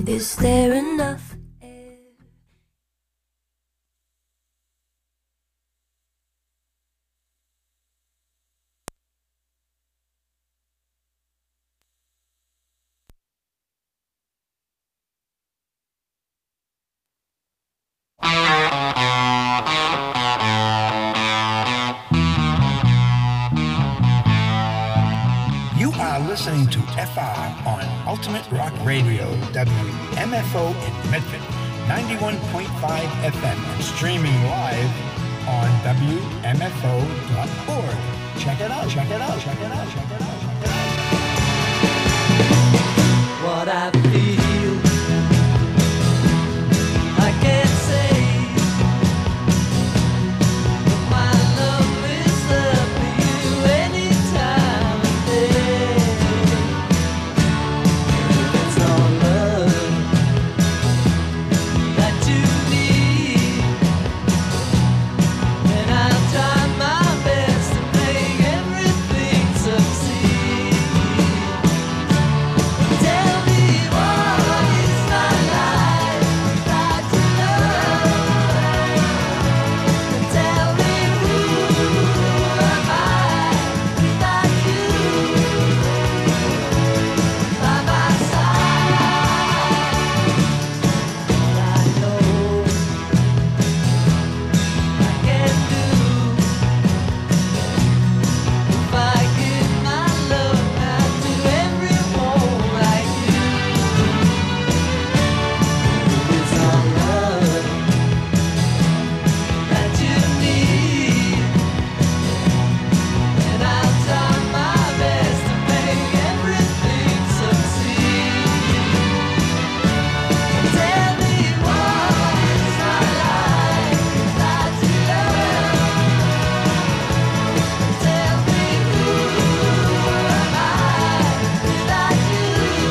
Is there enough air? You are listening to FR on Ultimate Rock Radio, WMFO in Medford, 91.5 FM, and streaming live on WMFO.org. Check it out, check it out, check it out, check it out, check it out. What I feel, I can't say. But my love is there for you anytime of day. It's all love that you need, and I'll try my best to make everything succeed. Tell me what is my life without your love? Tell me who am I without you by my side? I know I can do if I give my love out to everyone like you. It's all love that you need, and I'll try my best to make everything succeed. Tell me what is my life without your love? Tell me who am I without you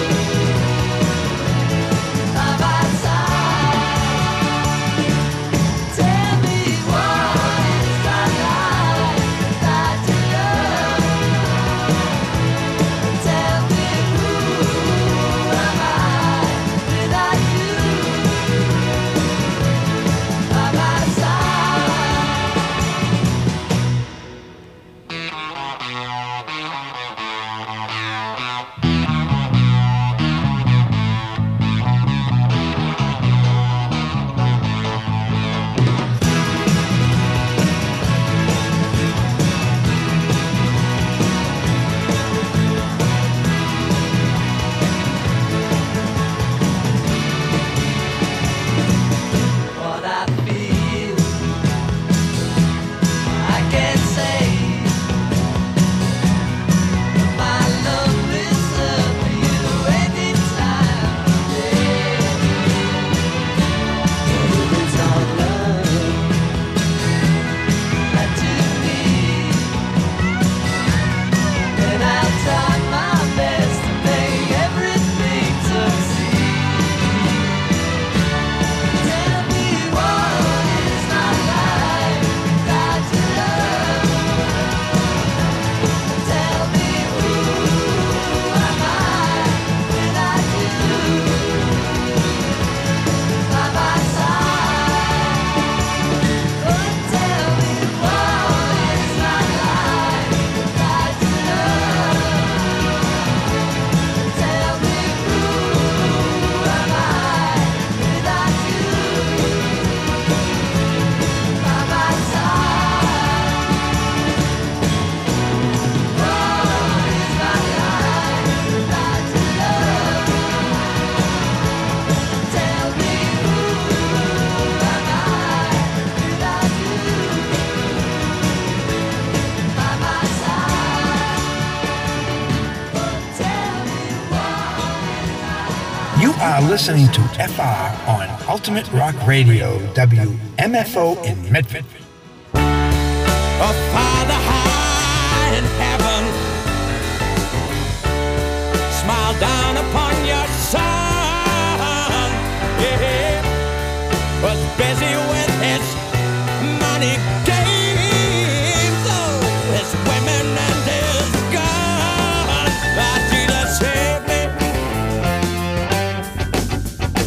by my side? Tell me what is my life without your love? Tell me who am I without you by my What I feel, I can't say. My love is there for you anytime of day. It's all love that you need, and I'll try my best to make everything succeed. Tell me what is my life without your love? Tell me who am I without you by my side? Oh, tell me what is my life without your love? Tell me who am I without you by my side? What is my life without your love? Tell me who am I without you by my side? Tell me what. You are listening to FR on Ultimate Rock Radio, WMFO in Medford. A Father high in heaven, smile down upon your son. Yeah, was busy with his money games, oh, his women and his guns. But Jesus saved me.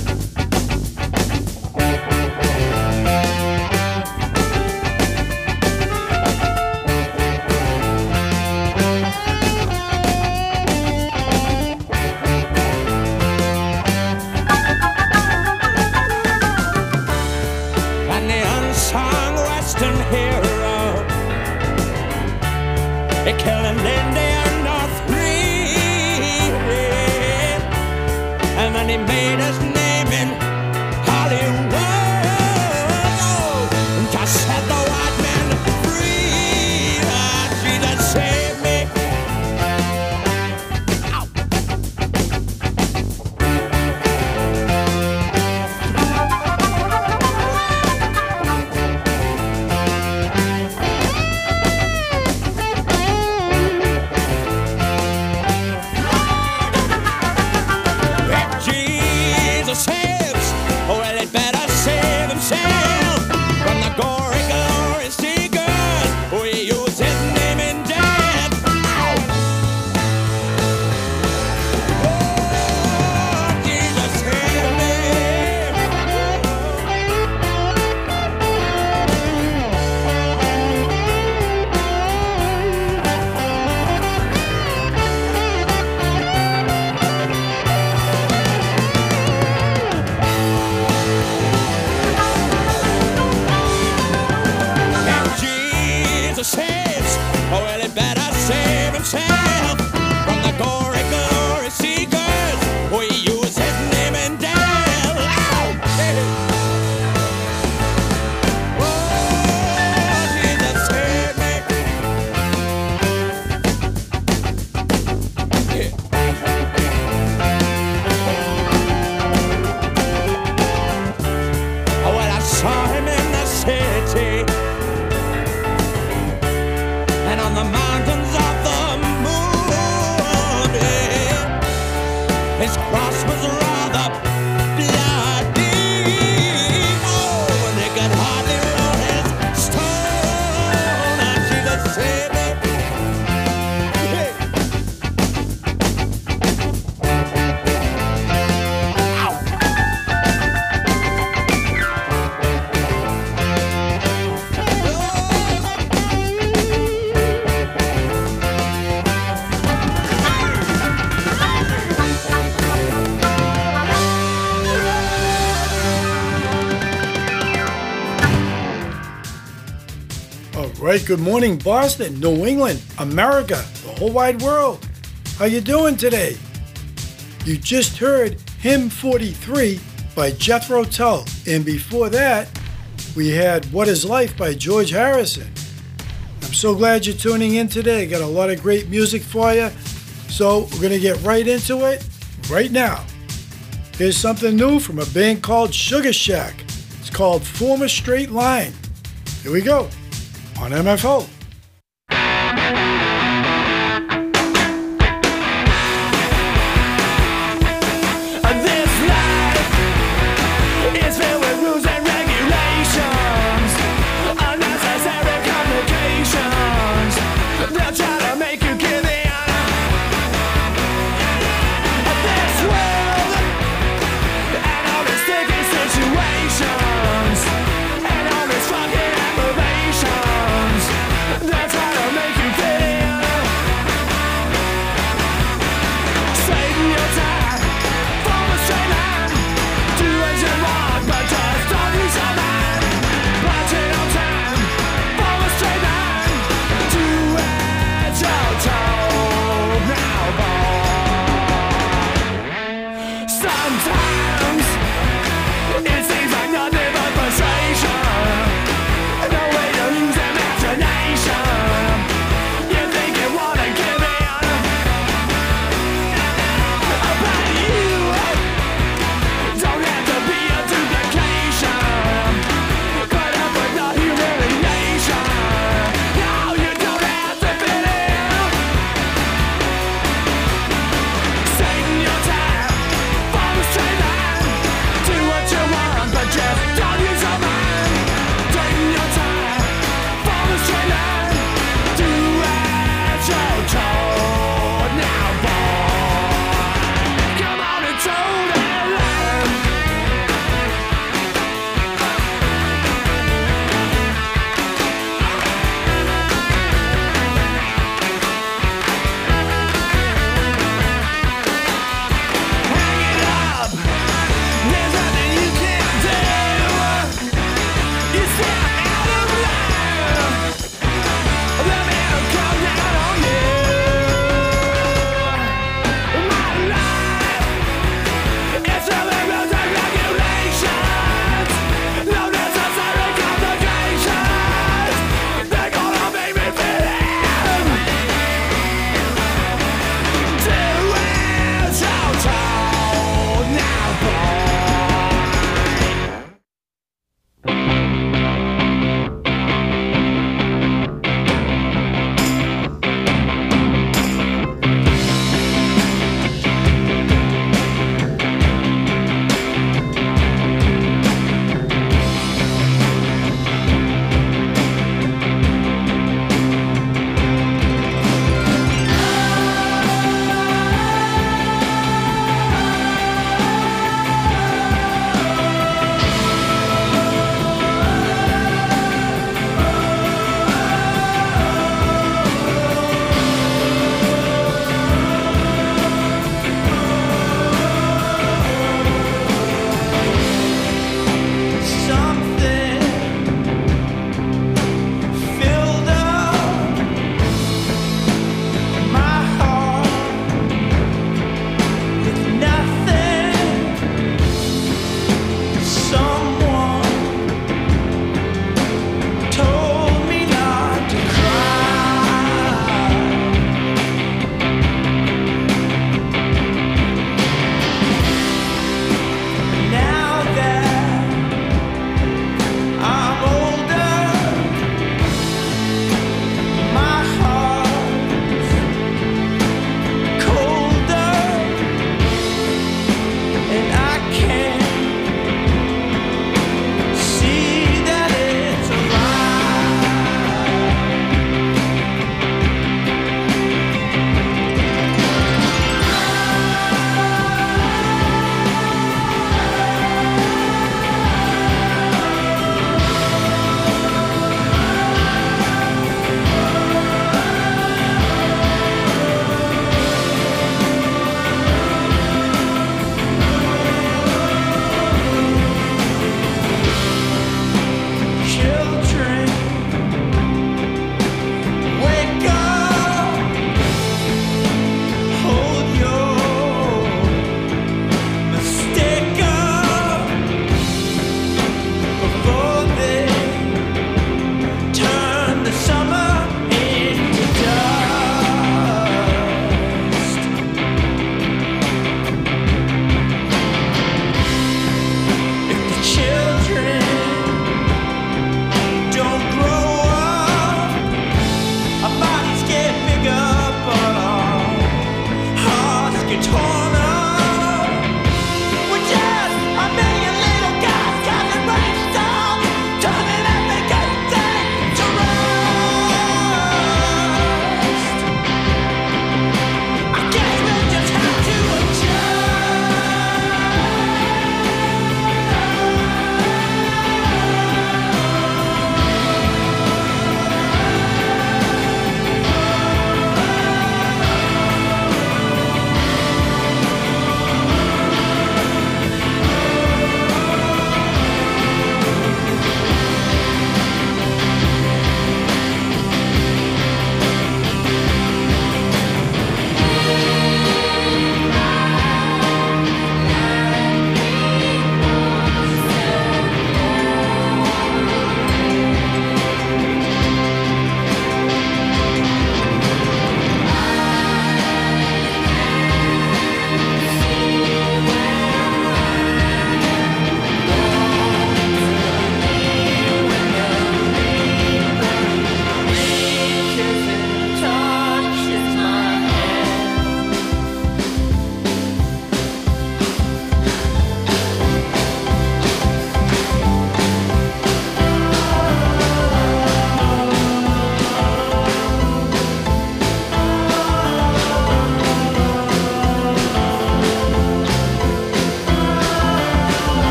his cross was rather bloody. Oh, they could hardly roll his stone. And Jesus saved me. Hey. All right, good morning, Boston, New England, America, the whole wide world. How you doing today? You just heard Hymn 43 by Jethro Tull, and before that, we had What Is Life by George Harrison. I'm so glad you're tuning in today. Got a lot of great music for you, so we're going to get right into it right now. Here's something new from a band called Sugar Shack. It's called Form a Straight Line. Here we go on MFO. This life is filled with rules and regulations, unnecessary complications. They'll try to make you give in. This world and all these sticky situations and all these fucking aggravations.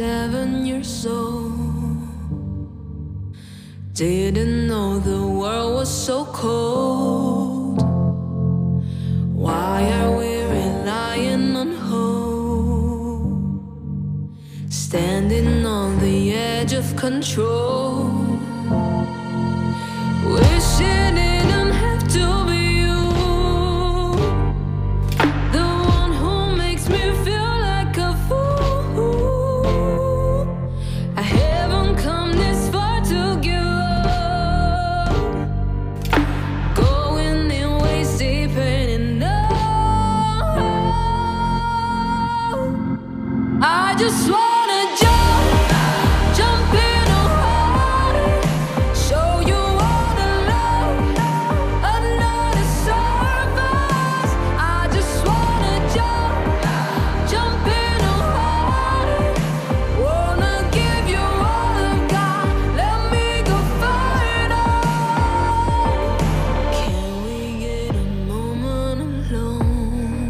7 years old. Didn't know the world was so cold. Why are we relying on hope? Standing on the edge of control. Wishing it didn't have to be you, the one who makes me feel like a fool. I haven't come this far to give up, going in ways deeper than enough. I just wanna jump in a heart, show you all the love under the surface. I just wanna jump in a heart, wanna give you all I've got. Let me go further. Can we get a moment alone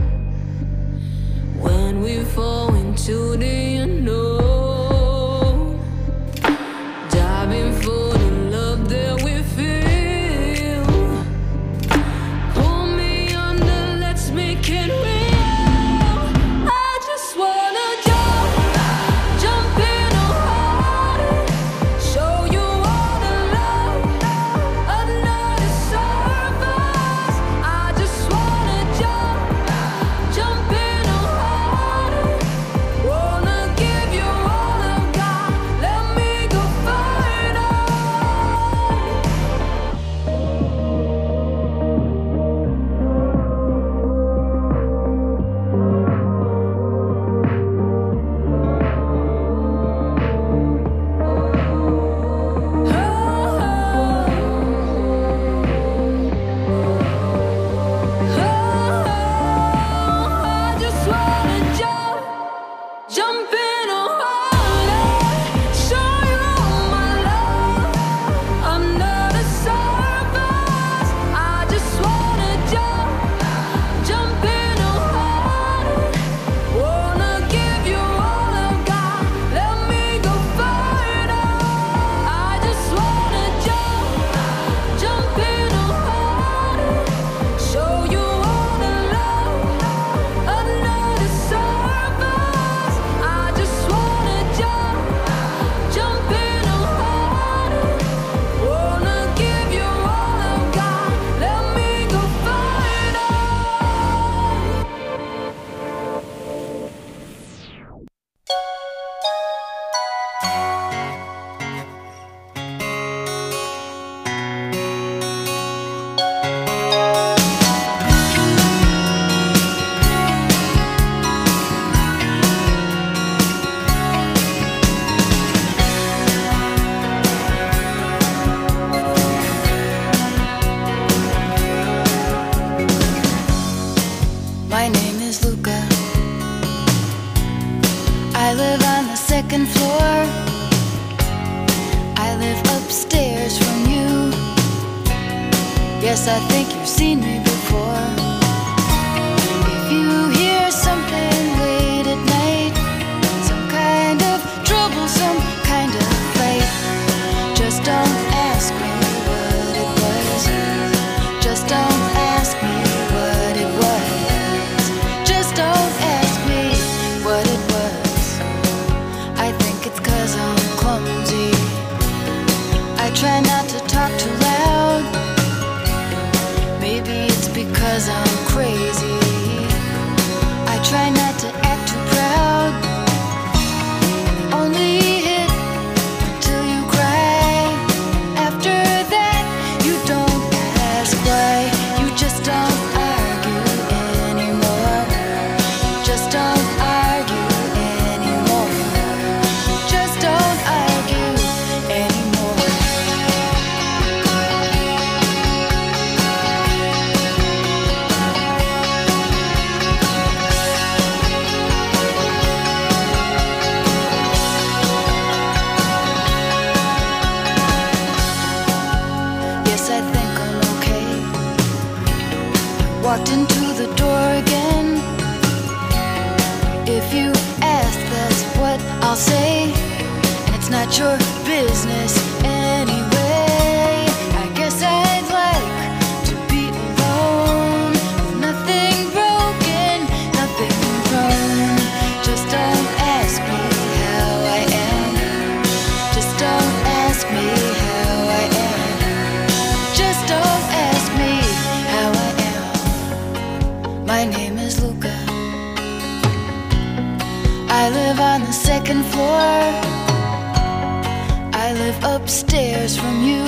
when we fall into the unknown, diving for the love that we feel? Pull me under, let's make it real. I just wanna jump in a heart, show you all the love under the surface. I just wanna jump in a heart, wanna give you all I've got. Let me go further. I just wanna jump in a heart, show you all my love under the surface. I just wanna jump in a heart, wanna give you all I've got. Let me go further. I just wanna jump in a heart, show you all the love under the surface. I just wanna jump in a heart, wanna give you all I've got. Let me go further. My name is Luca. I live on the second floor. I live upstairs from you. Yes, I think you've seen me before. If you hear something late at night, some kind of trouble, some kind of fight, just don't ask me what it was. Just don't ask me what it was. Just don't ask me what it was. I think it's 'cause I'm clumsy. I try not to talk too loud. Maybe it's because I'm I'll say, and it's not your business anyway. I guess I'd like to be alone, with nothing broken, nothing wrong. Just don't ask me how I am. Just don't ask me how I am. Just don't ask me how I am. My name is Luca. I live on the second floor. I live upstairs from you.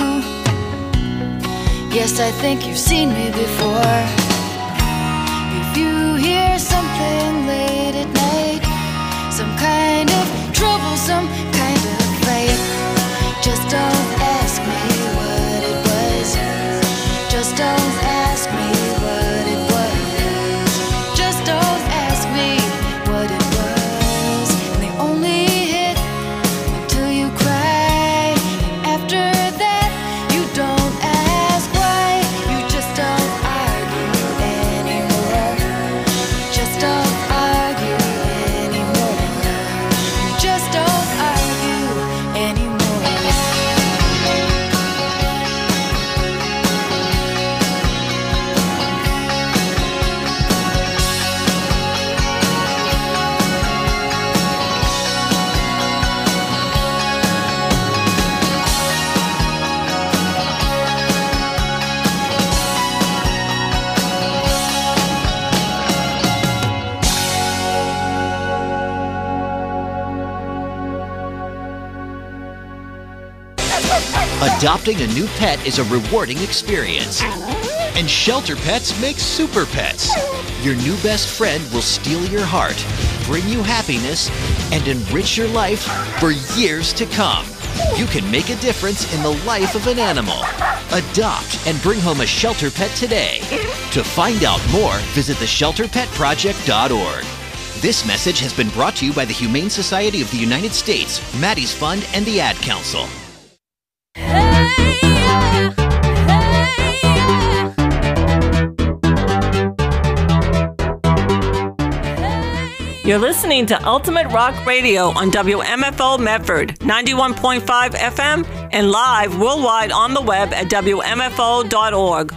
Yes, I think you've seen me before. If you hear something late at night, some kind of trouble, some kind of fight, just don't ask me what it was. Just don't ask me what it was. Just don't ask me what it was. And they only hit until you cry. And after that, you don't ask why. You just don't argue anymore. Just don't argue anymore. You just don't argue anymore. Adopting a new pet is a rewarding experience. And Shelter Pets makes super pets. Your new best friend will steal your heart, bring you happiness, and enrich your life for years to come. You can make a difference in the life of an animal. Adopt and bring home a Shelter Pet today. To find out more, visit theshelterpetproject.org. This message has been brought to you by the Humane Society of the United States, Maddie's Fund, and the Ad Council. You're listening to Ultimate Rock Radio on WMFO Medford, 91.5 FM, and live worldwide on the web at WMFO.org.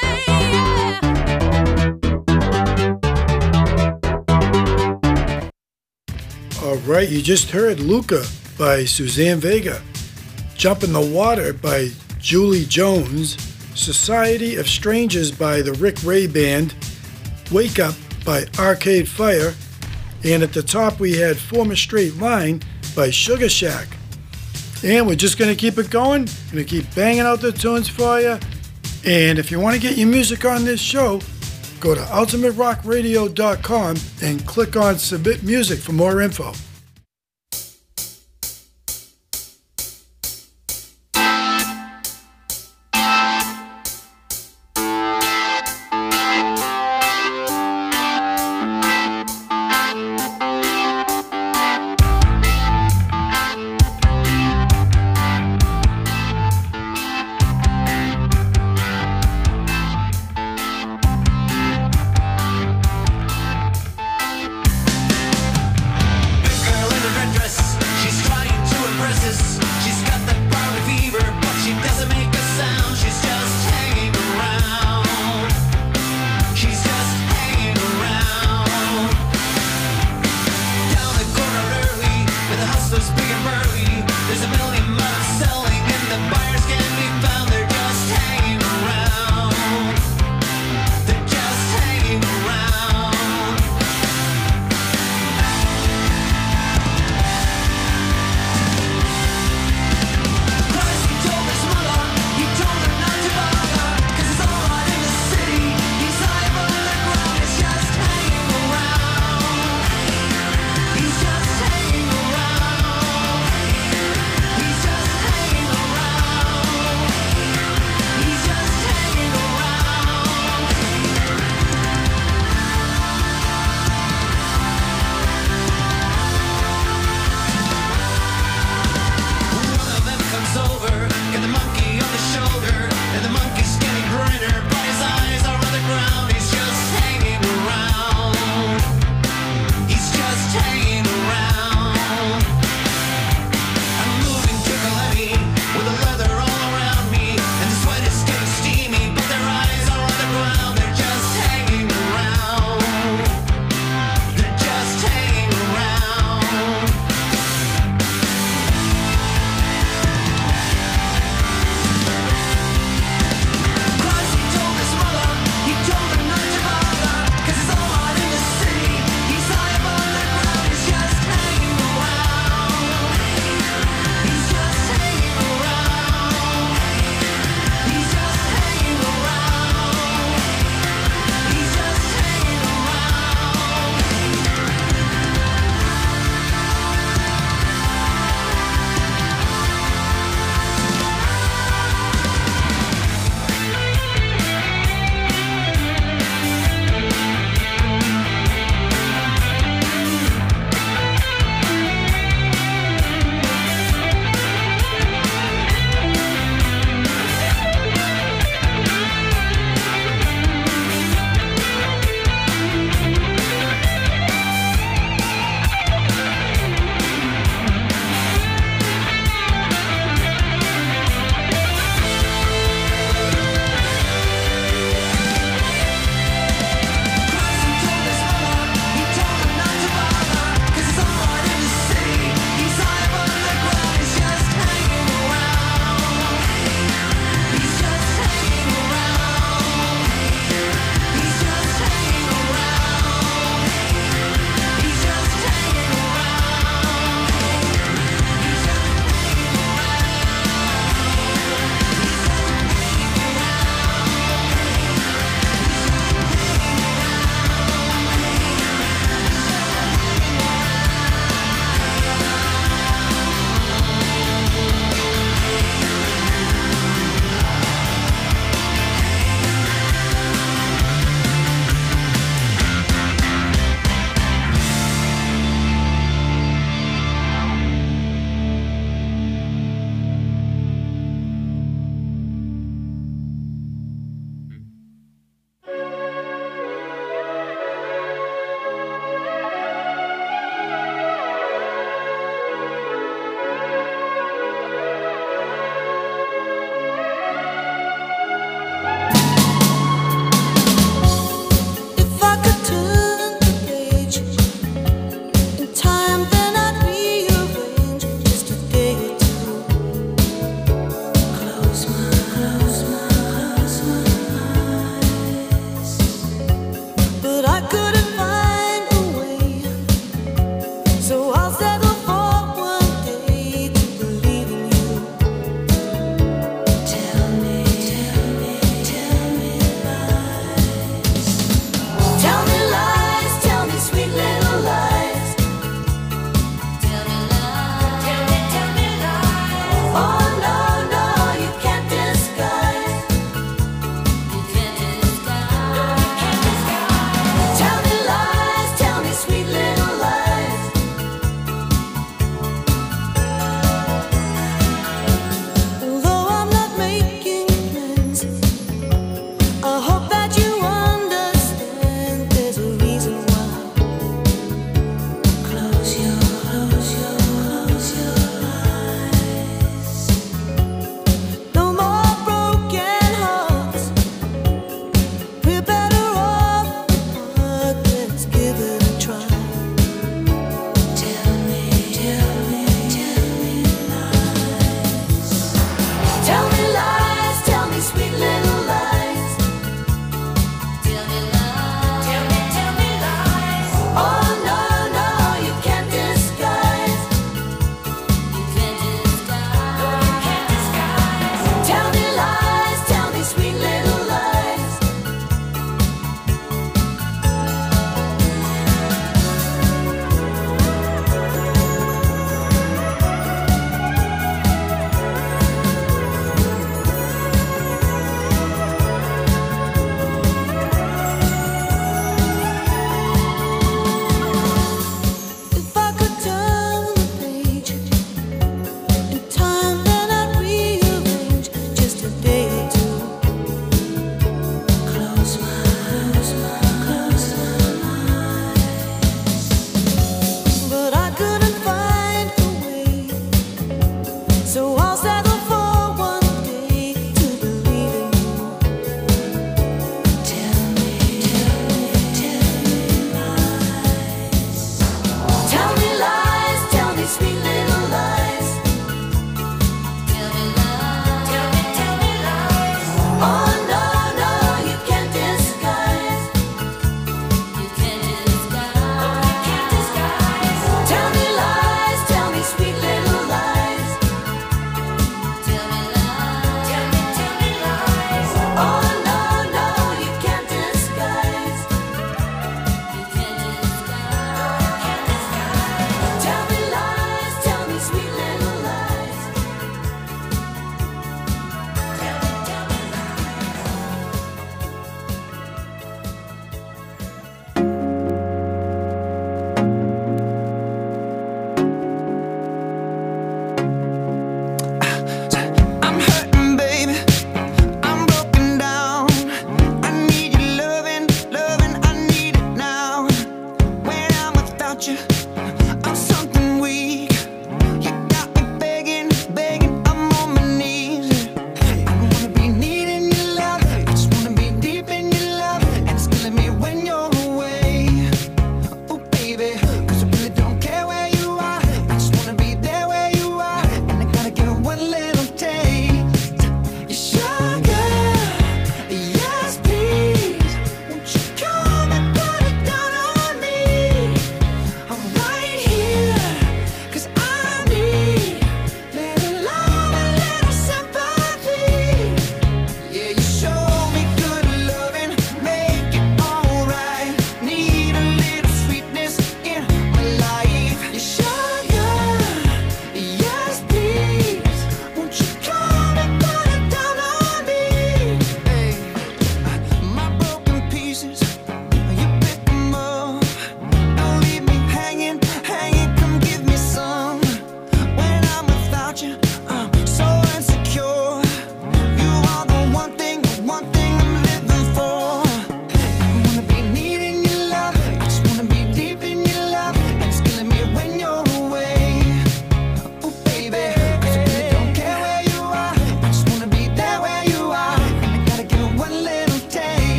All right, you just heard Luca by Suzanne Vega, Jump in the Water by Julie Jones, Society of Strangers by the Rick Ray Band, Wake Up by Arcade Fire, and at the top we had Form a Straight Line by Sugar Shack. And we're just going to keep it going, going to keep banging out the tunes for you. And if you want to get your music on this show, go to ultimaterockradio.com and click on Submit Music for more info. Because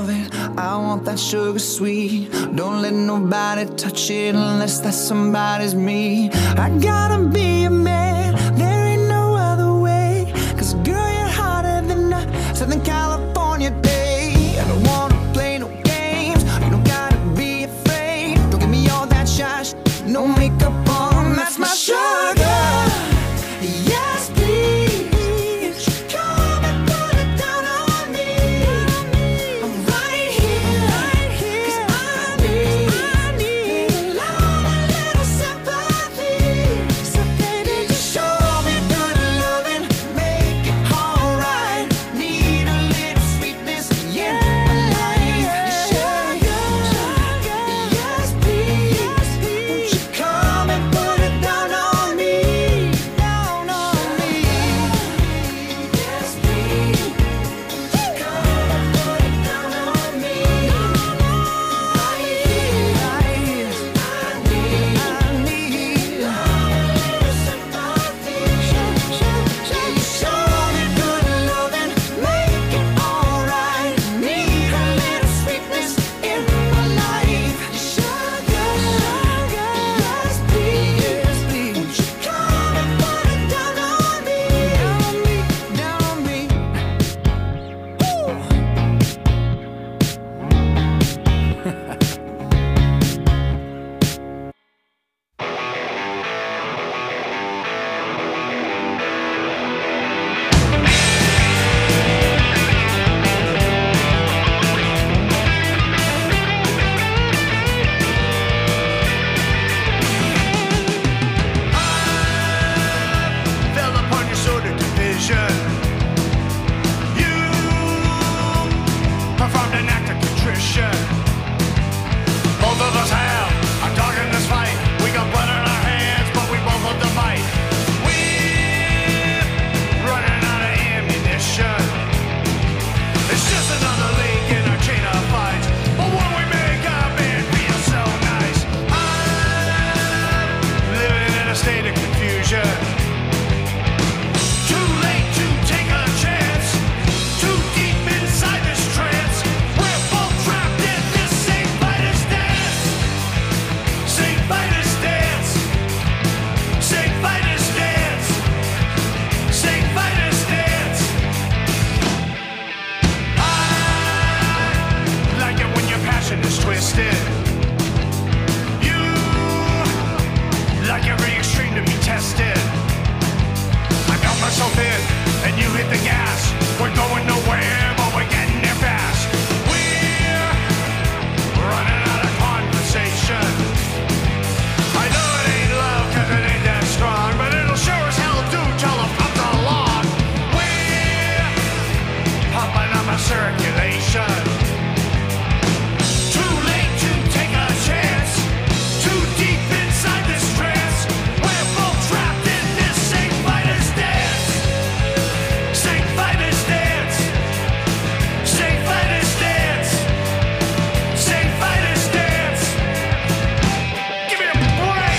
love it. I want that sugar sweet. Don't let nobody touch it unless that somebody's me. I gotta be a man, there ain't no other way. Cause girl, you're hotter than a Southern California day. I don't wanna play no games, you don't gotta be afraid. Don't give me all that shy no makeup on, that's my sugar. Yes, please, come and put it down on me. I'm right here, 'cause I need a lot, a little sympathy. So baby, just show me good loving, make it alright. Need a little sweetness in my life. Sugar, yes please, won't you come and put it down on me, down on me. Yes please, come and put it down on me. I need a little sympathy. Show me good loving, make it alright. Need a little sweetness in my life. Sugar, yes please, won't you come and put it down on me, down on me. Fell upon your sort of division. You performed an act of contrition. Both of us have a dog in this fight. We got blood on our hands, but we both love to fight. We're running out of ammunition. It's just another link in our chain of fights. But when we make up, it feels so nice. I'm living in a state of confusion. Too late to take a chance. Too deep inside this trance. We're both trapped in this same fighter's dance. Same fighter's dance. Same fighter's dance. Same fighter's dance. I like it when your passion is twisted. You like every extreme to be tested. I got myself in, and you hit the gas. We're going nowhere, but we're getting there fast. We're running out of conversation. I know it ain't love, 'cause it ain't that strong, but it'll sure as hell do till I'm pumped along. We're pumping up my circulation. Too late to take a chance. Too deep inside this trance. We're both trapped in this same fighter's dance. Same fighter's dance. Same fighter's dance. Same fighter's dance. Give me a break.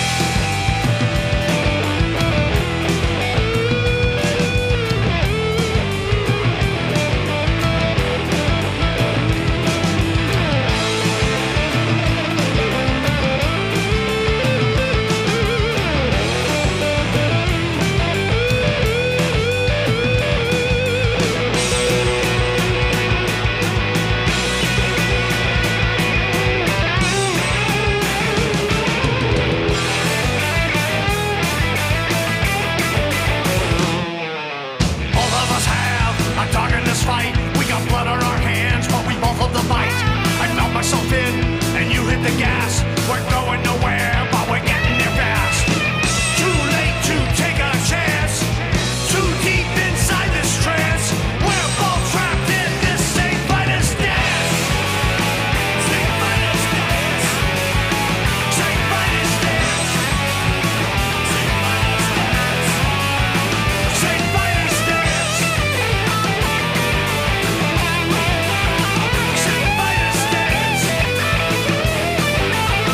Both of us have a dog in this fight. We got blood on our hands, but we both love the bite. I felt myself in, and you hit the gas. We're going nowhere, but we're getting there fast. Too late to take a chance. Too deep inside this trance. We're both trapped in this same fighter's dance. Same fighter's dance. Same fighter's dance. Same fighter's dance. Same fighter's dance. Same fighter's dance.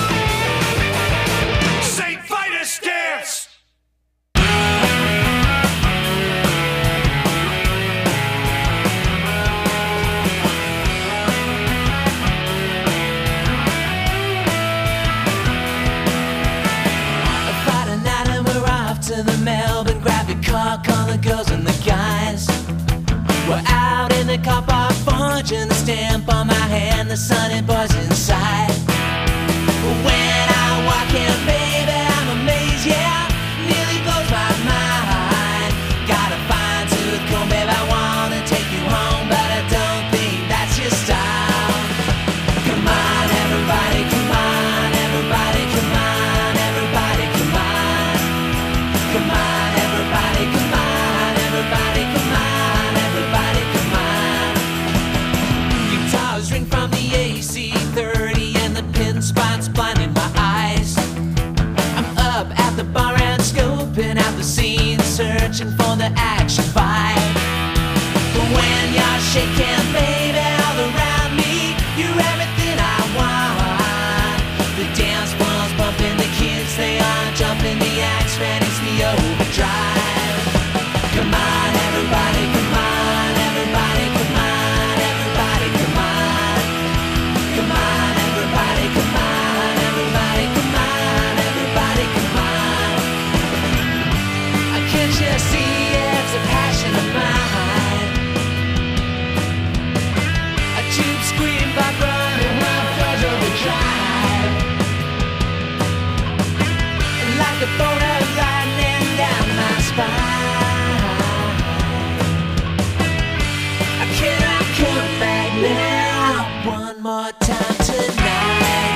the sunny boys inside. When I walk in, baby, I'm amazed, yeah, nearly blows my mind. Got a fine tooth comb, babe, I wanna take you home, but I don't think that's your style. Come on, everybody, come on, everybody, come on, everybody, come on. Come on, everybody, come on, everybody, come on, everybody, come on. Guitars ring from the AC-30 and the pin spots blinding my eyes. I'm up at the bar and scoping out the scene, searching for the action vibe. But when you're shaking, baby, all around me, you're everything I want. The dance floor's bumping, the kids, they are jumping, the axe ready's the overdrive. Come on, everybody, come on, everybody, come on, everybody, come on. Come on, everybody, come on, everybody, come on, everybody, come on. Can't you see it's a passion of mine? A tube scream by running my fuzz overdrive. Like a bolt of lightning down my spine. Can I come back now one more time tonight?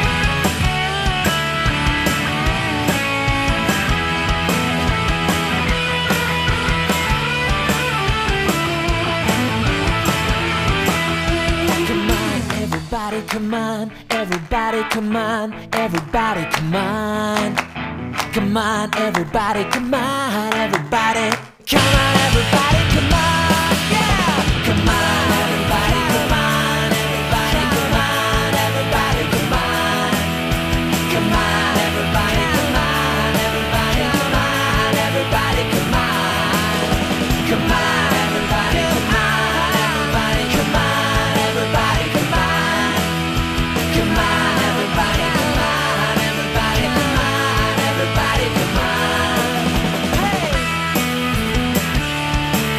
Come on, everybody, come on, everybody, come on, everybody, come on. Come on, everybody, come on, everybody. Come on, everybody, come on, yeah. Come on, everybody, come on, everybody, come on, everybody, come on. Come on, everybody, come on, everybody, come on, everybody, come on. Come on, everybody, come on, everybody, come on, everybody, come on. Come on, everybody, come on, everybody, come on, everybody, come on. Hey!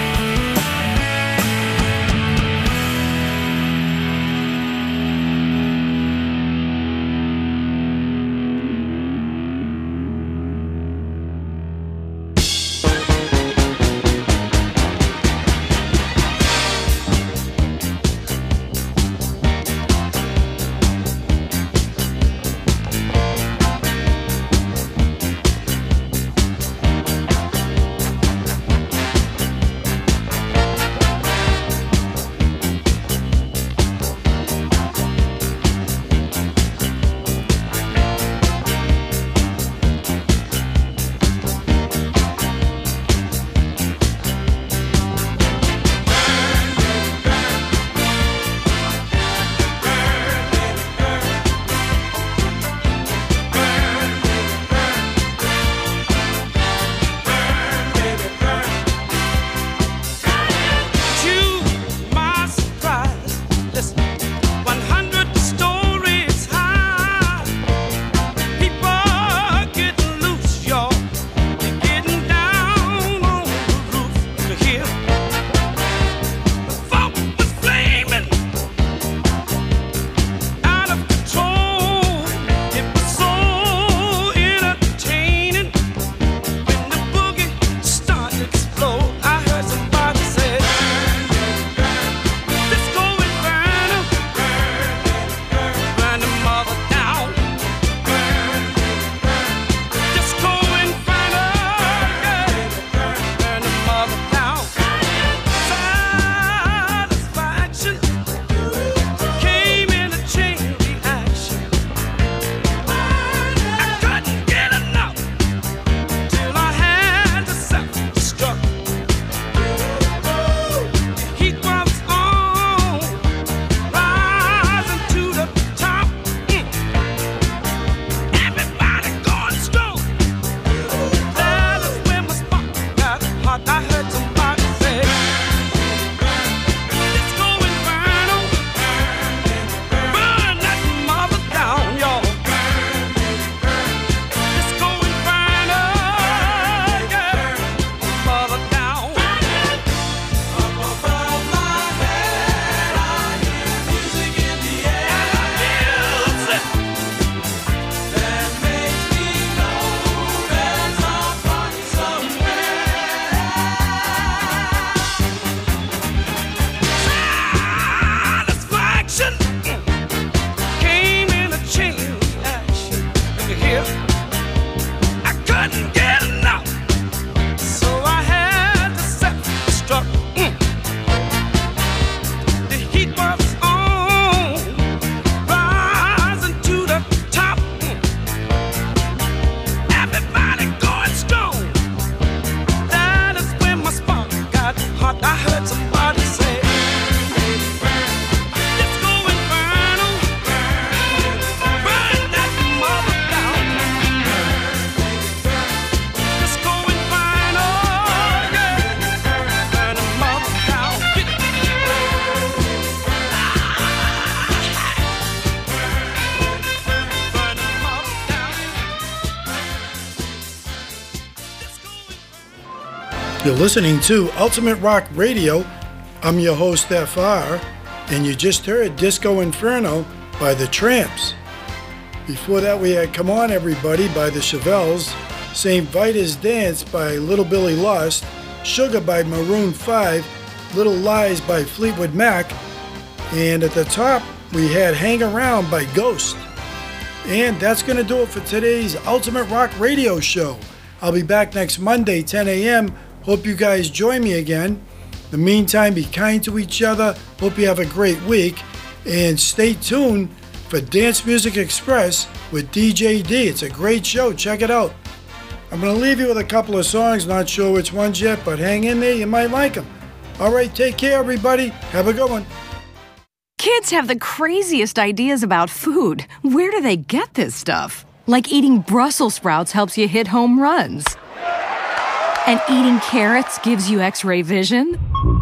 You're listening to Ultimate Rock Radio. I'm your host, FR, and you just heard Disco Inferno by The Tramps. Before that, we had Come On Everybody by the Chevelles, St. Vitus Dance by Little Billy Lost, Sugar by Maroon 5, Little Lies by Fleetwood Mac, and at the top, we had Hang Around by Ghost. And that's going to do it for today's Ultimate Rock Radio show. I'll be back next Monday, 10 a.m. Hope you guys join me again. In the meantime, be kind to each other. Hope you have a great week. And stay tuned for Dance Music Express with DJ D. It's a great show. Check it out. I'm going to leave you with a couple of songs. Not sure which ones yet, but hang in there. You might like them. All right, take care, everybody. Have a good one. Kids have the craziest ideas about food. Where do they get this stuff? Like eating Brussels sprouts helps you hit home runs. And eating carrots gives you X-ray vision?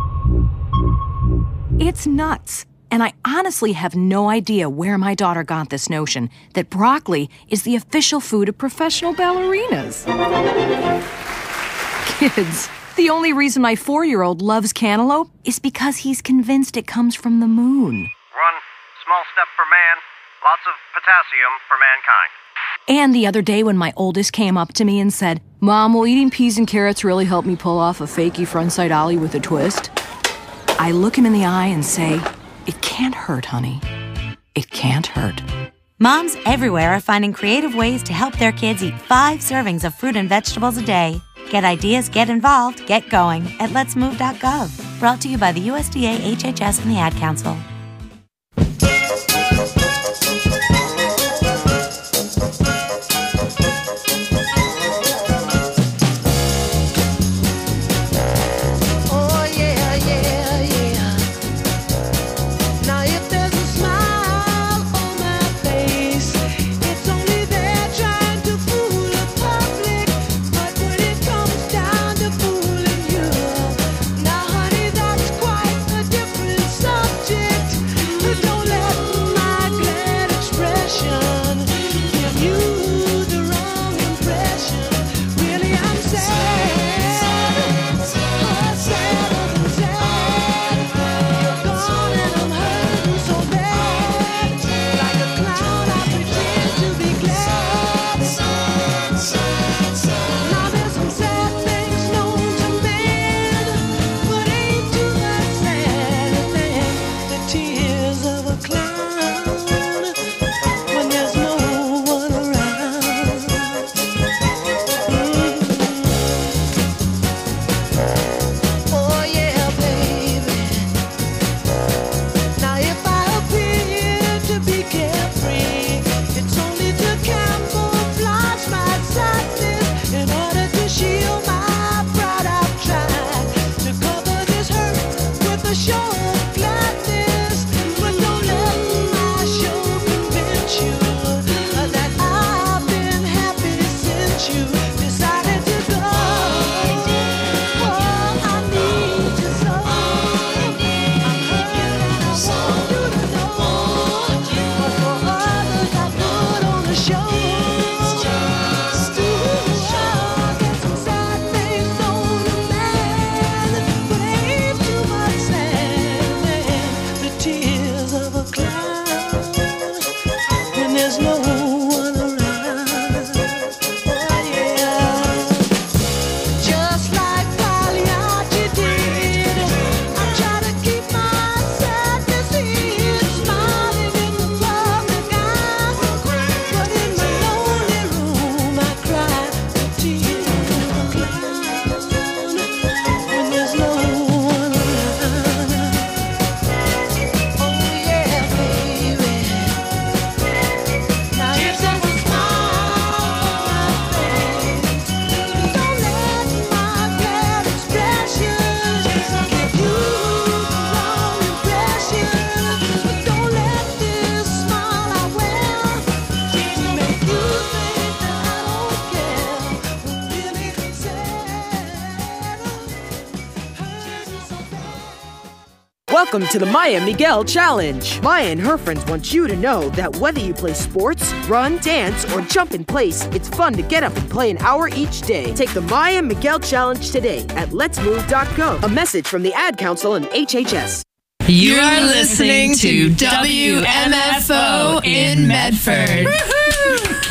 It's nuts. And I honestly have no idea where my daughter got this notion that broccoli is the official food of professional ballerinas. Kids, the only reason my 4-year-old loves cantaloupe is because he's convinced it comes from the moon. Run, small step for man, lots of potassium for mankind. And the other day when my oldest came up to me and said, "Mom, will eating peas and carrots really help me pull off a fakey frontside ollie with a twist?" I look him in the eye and say, "It can't hurt, honey. It can't hurt." Moms everywhere are finding creative ways to help their kids eat 5 servings of fruit and vegetables a day. Get ideas, get involved, get going at letsmove.gov. Brought to you by the USDA, HHS, and the Ad Council. Welcome to the Maya Miguel Challenge. Maya and her friends want you to know that whether you play sports, run, dance, or jump in place, it's fun to get up and play an hour each day. Take the Maya Miguel Challenge today at letsmove.gov. A message from the Ad Council and HHS. You are listening to WMFO in Medford. Woohoo!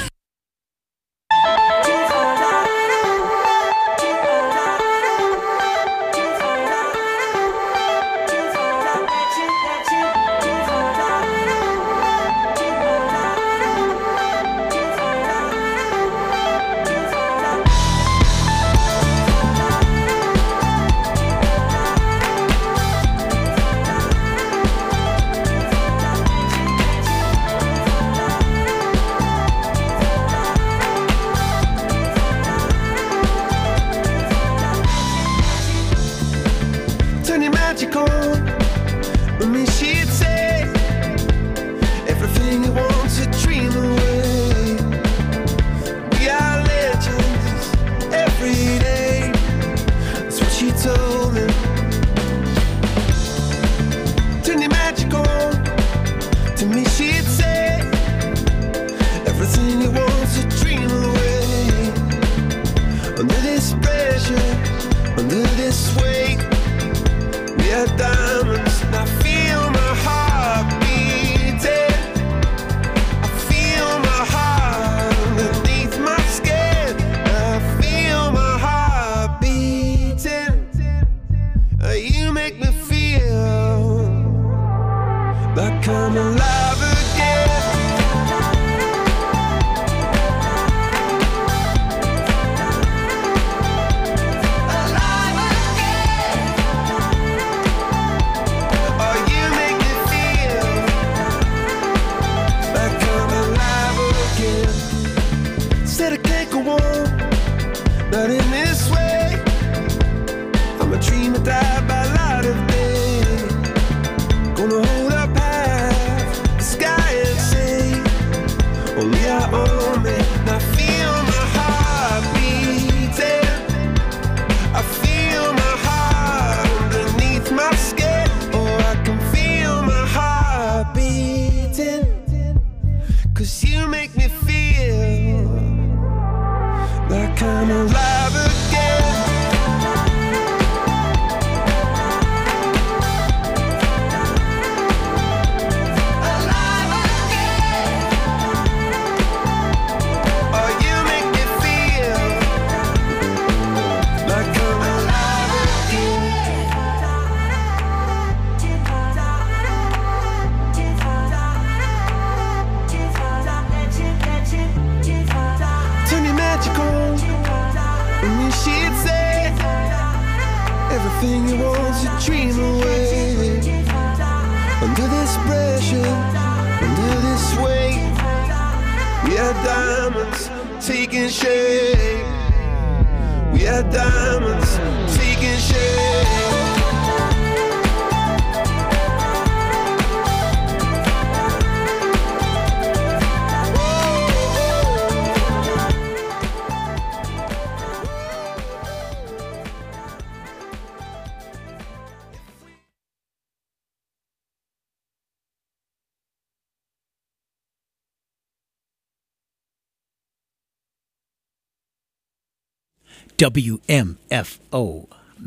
WMFO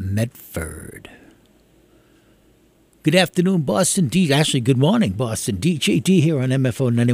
Medford. Good afternoon, Boston D. Actually, good morning, Boston. DJD here on MFO 91.5